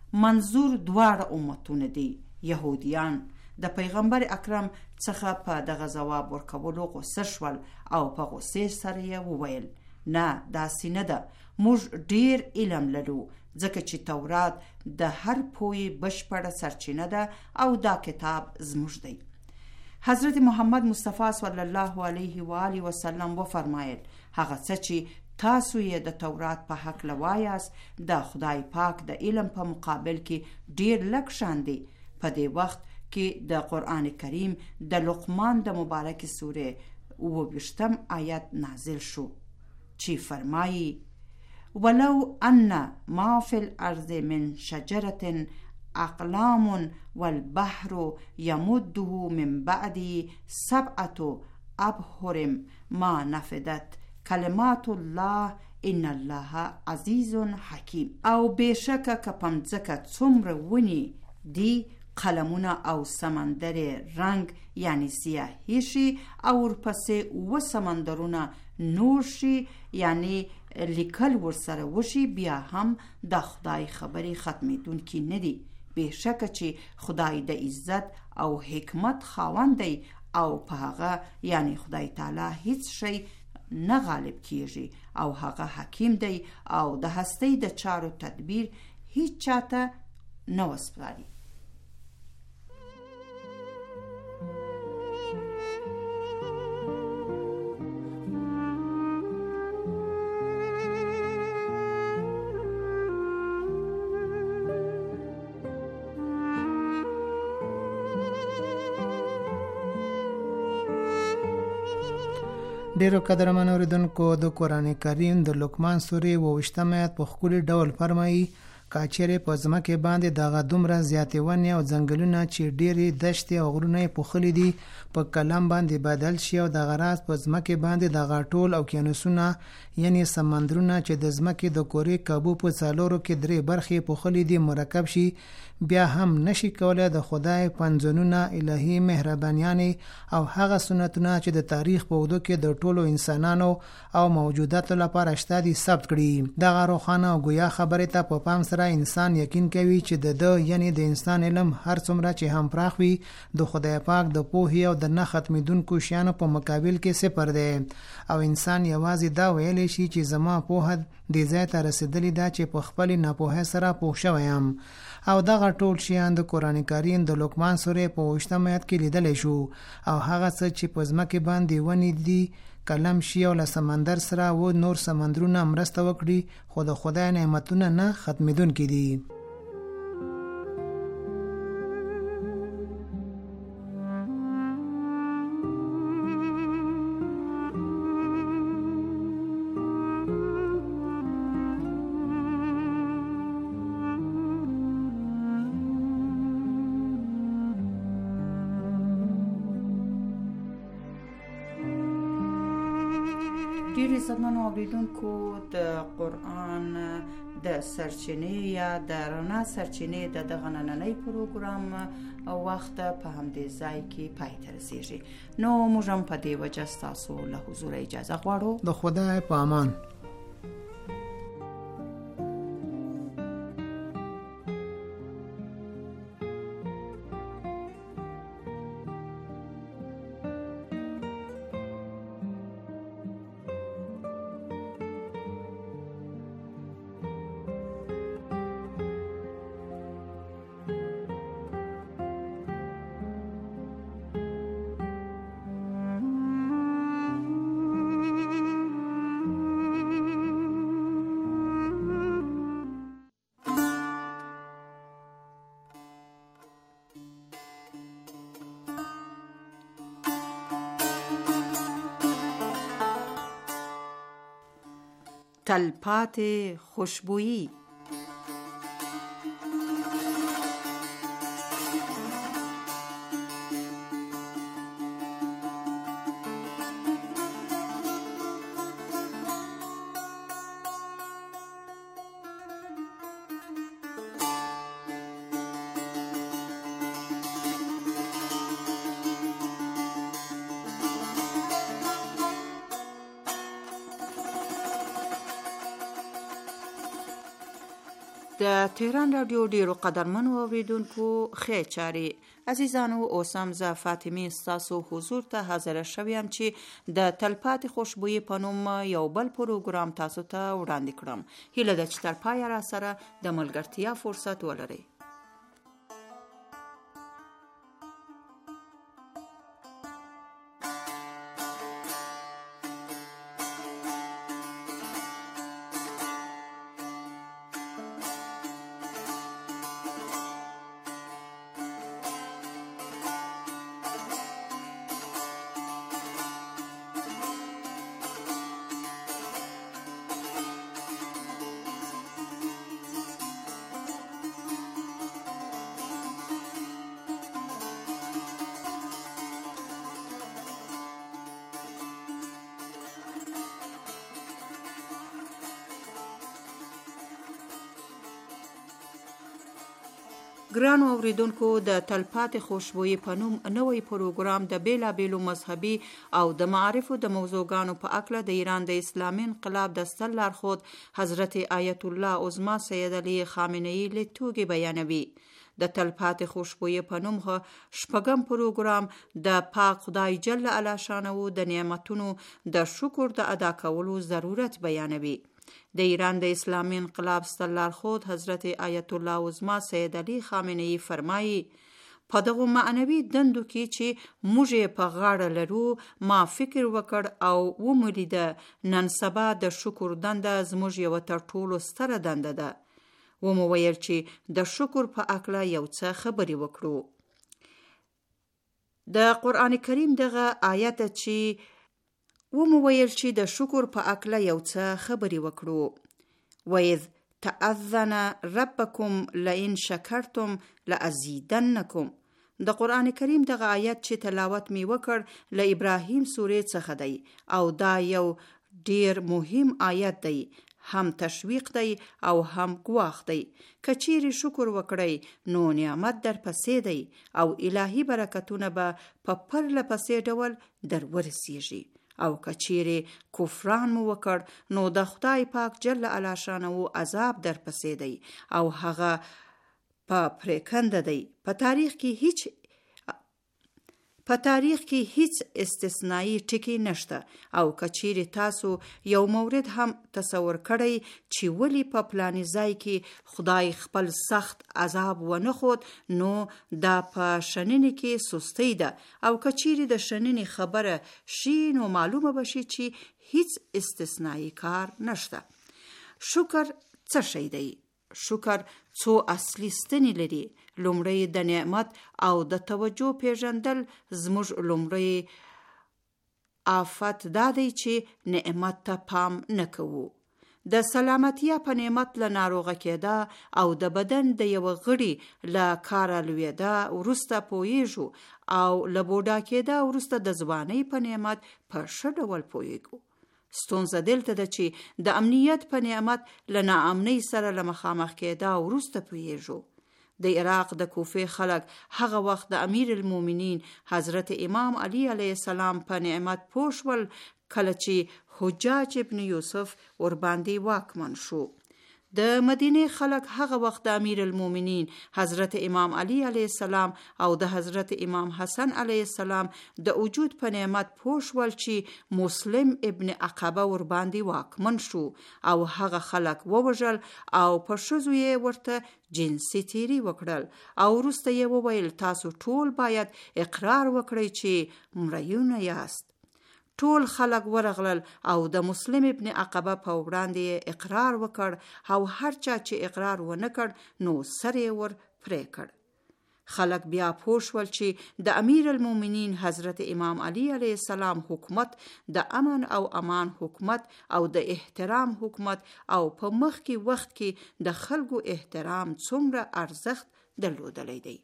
منظور دواړه امتونه دي. يهوديان د پیغمبر اکرم څخه په دغه جواب ورکولو غوسه شول او په غوسې سره یې وویل نه داسې نه ده، موږ ډیر علم لرو ځکه چې تورات د هر پوهې بشپړه سرچینه ده او دا کتاب زموږ دی. حضرت محمد مصطفی صلی الله علیه و آله وسلم وفرمایل هغه څه چې تاسو یې د تورات په حق لوایاست د خدای پاک د علم په مقابل کې ډیر لږ شان دی. په دې وخت کې د قرآن کریم د لقمان د مبارک سوره اووه ویشتم آیت نازل شو. چې فرمایي ولو ان ما فی الارض من شجرة اقلام والبحر یمده من بعد سبعة ابحر ما نفدت کلمات الله ان الله عزیز حکیم. او بشکه که پمځکه څومره ونی دی قلمونه او سمندر رنگ یعنی سیاهی شي او ورپسې و سمندرونه نور شي یعنی لیکل ورسره وشي، بیا هم د خدای خبرې ختمیدونکي نه دي. بشکه چې خدای د عزت او حکمت خاوند دی او په هغه یعنی خدای تعالی هیڅ شی نه غالب کیږي او هغه حکیم دی او د هستی د چارو تدبیر هیڅ چاته نه وسپاري. ډیرو قدرمنو اوریدونکو، د قران کریم د لقمان سورې اوویشتم آیت په ښکلي ډول فرمایي که چیرې په ځمکې باندې دغه دومره زیاتې ونې او ځنګلونه چې ډېرې دشتې او غرونه یې پوښلي دي په قلم باندې بدل شي او دغه راز په ځمکې باندې دغه ټول اوقیانوسونه یعنی سمندرونه چې د ځمکې د کورې کابو په څلورو کې درې برخې پوښلي دي مرکب شي، بیا هم نشي کولای د خدای پنځونونه الهي مهربانیانې او هغه سنتونه چې د تاریخ په اوږدو کې د ټولو انسانانو او موجوداتو لپاره شته دي ثبت کړي. دغه روښانه او ګویا خبرې ته په پام سره انسان یقین کوي چې د ده یعنی د انسان علم هر څومره چې هم پراخ وي د خدای پاک د پوهې او د نه ختمیدونکو شیانو په مقابل کې صفر دی او انسان یوازې دا ویلی شي چې زما پوهه دې ځای ته رسېدلې ده چې په خپلې ناپوهۍ سره پوه شوی یم. او دغه ټول شیان د قران کریم د لقمان سورې په اوویشتم آیت کې لیدلی شو. او هغه څه چې په ځمکې باندې ونې دي کلم شي او له سمندر سره و نور سمندرونه مرسته وکړي، خو د خدای نعمتونه نه ختمیدونکي دي. ډیر عزتمنو اوریدونکو، د قرآن د سرچینې یا د رڼا سرچینې د دغه نننۍ پروګرام وخت په همدې ځای کې پای ته رسیږي. نو موږ هم په دې وجه ستاسو له حضور اجازه غواړو. د خدای په امان. تلپاتې خوشبویی. د تهران رادیو ډیرو قدرمنو اوریدونکو خیر چاري عزیزانو، اوس هم زه فاطمه ستاسو حضور ته حاضر شوم چې د تلپاتې خوشبویی په نوم یو بل پروګرام تاسو ته وړاندې کړم. هیله ده چې تر پایه را سره د ملګرتیا فرصت ولرئ. ګرانو اوریدونکو د تلپاتې خوشبويي په نوم نوی پروګرام د بیلابیلو مذهبي او د معارفو د موضوعګانو په اړه د ایران د اسلامي انقلاب د ستر لارښود حضرت آیت الله عظما سید علی خامنه‌ای له توګه بیانوي. د تلپاتې خوشبويي په نوم شپږم پروګرام د پاک خدای جل الله شانه د نعمتونو د شکر د ادا کولو ضرورت بیانوي. د ایران د اسلامي انقلاب ستر لارښود حضرت آیت الله عظما سید علی خامنه‌ای فرمایي په دغه معنوي دندو کې چې موږ په غاړه لرو ما فکر وکړ او ومولید نن سبا د شکر دنده زموږ یو تر ټولو ستره دنده ده. ومو ویل چې د شکر په اړه یو څه خبرې وکړو. د قران کریم دغه آیت چې ومو ویل چې د شکر په اړه یو څه خبرې وکړو. وَإِذْ تَأَذَّنَ رَبَّكُمْ لَئِنْ شَكَرْتُمْ لَأَزِيدَنَّكُمْ. د قران کریم دغه آیت چې تلاوت می وکړ له ابراهیم سورې څخه دی او دا یو ډیر مهم آیت دی، هم تشویق دی او هم ګواښ دی. کچیر شکر وکړی نو نعمت در پسې دی او الهی برکتونه به په پرله پسې ډول در ورسیږي. او کچیره کفران مو وکړ نو د خدای پاک جل الله شانه عذاب در پسې دی او هغه په پریکنده دی. په تاریخ کې هیڅ په تاریخ کې هیڅ استثنایی ټکی نشته او کچیره تاسو یو مورد هم تصور کړئ چې ولی په پلاني ځای کې خدای خپل سخت عذاب ونه خود نو دا په شننې کې سستی ده او کچیره د شننې خبره شي نو معلومه بشي چې هیڅ استثنایی کار نشته. شکر څه شی دی؟ شکر څو اصلي ستنې لري. لومړی د نعمت او د توجه پیژندل. زموږ لومړی آفت دا دی چې نعمت ته پام نه کوو. د سلامتیا په نعمت له ناروغه کېده او د بدن د یو غړي له کاره لوېده وروسته پوهیږو او له بوډا کېده وروسته د ځوانۍ په نعمت په ښه ډول پوهیږو. ستونزه دلته ده چې د امنیت په نعمت له ناامنۍ سره له مخامخ کېده وروسته پوهیږو. د عراق د کوفې خلک هغه وخت د امیر المؤمنین حضرت امام علی علیه السلام په نعمت پوه شول کله چې حجاج ابن یوسف ورباندې واکمن شو. د مدینه خلک هغه وخت د امیر المؤمنین حضرت امام علی علیه السلام او د حضرت امام حسن علیه السلام د وجود په نعمت پوه شول چې مسلم ابن عقبه ورباندې واکمن شو او هغه خلک ووژل او په ښځو یې ورته جنسي تیری وکړل او وروسته یې وویل تاسو ټول باید اقرار وکړئ چې مریونه یاست. ټول خلک ورغلل او د مسلم ابن عقبه په وړاندې اقرار وکړ او هر چا چې اقرار ونه کړ نو سر یې ور پرې کړ. خلک بیا پوه شول چې د امیر المؤمنین حضرت امام علی علیه السلام حکومت د امن او امان حکومت او د احترام حکومت او په مخکې وخت کې د خلکو احترام څومره ارزښت درلودلی دی.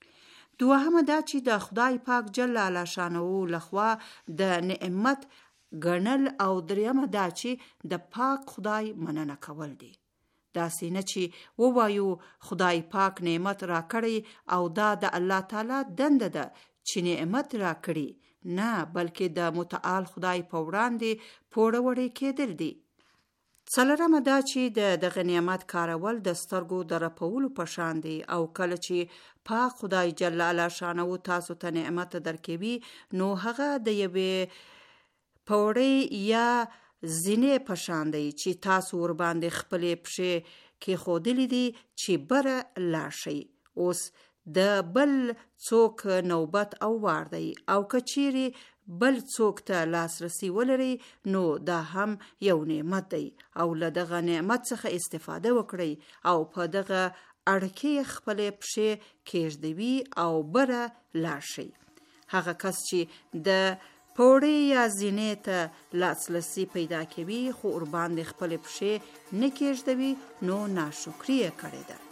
دوهمه دا چې د خدای پاک جل الله شانه لخوا د نعمت ګڼل او دریمه دا چې د پاک خدای مننه کول دي. داسې نه چې ووایو خدای پاک نعمت را کړی او دا د الله تعالی دنده ده چې نعمت را کړی، نه بلکې د متعال خدای په وړاندې پوړه وړې کېدل دي. څلورمه دا چې د دغه نعمت کارول د سترګو د رپولو په شان دی او کله چې پاک خدای جل الله شانه تاسو ته نعمت درکوي نو هغه د یوې پوړې یا زینې په شان دی چې تاسو ور باندې خپلې پښې کېښودلې دي چې بره لاړ شئ. اوس د بل څوک نوبت او وار دی او کچیرې بل څوک ته لاسرسی ولري نو دا هم یو نعمت دی او له دغه نعمت څخه استفاده وکړئ او په دغه اړکې خپلې پښې کېږدوي او بره لاړ شئ. هغه کس چې د پوړې یا زینې ته لاسرسی پیدا کوي خو ورباندې خپلې پښې نه کېږدوي نو ناشکري یې کړې ده.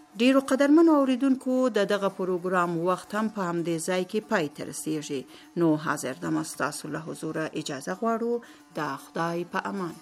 ډیرو قدرمنو اوریدونکو د دغه پروګرام وخت هم په همدې ځای کې پای ته رسیږي. نو حاضر دمه ستاسو له حضوره اجازه غواړو. د خدای په امان.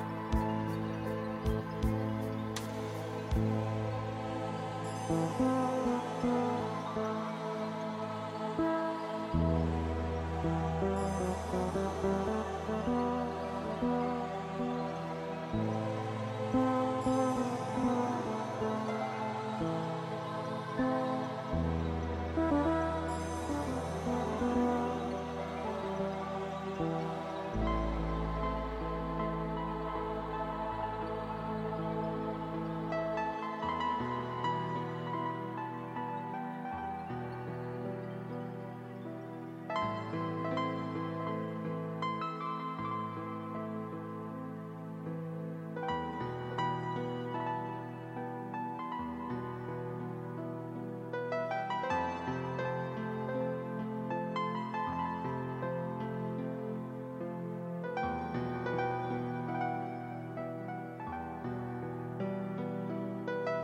Thank you.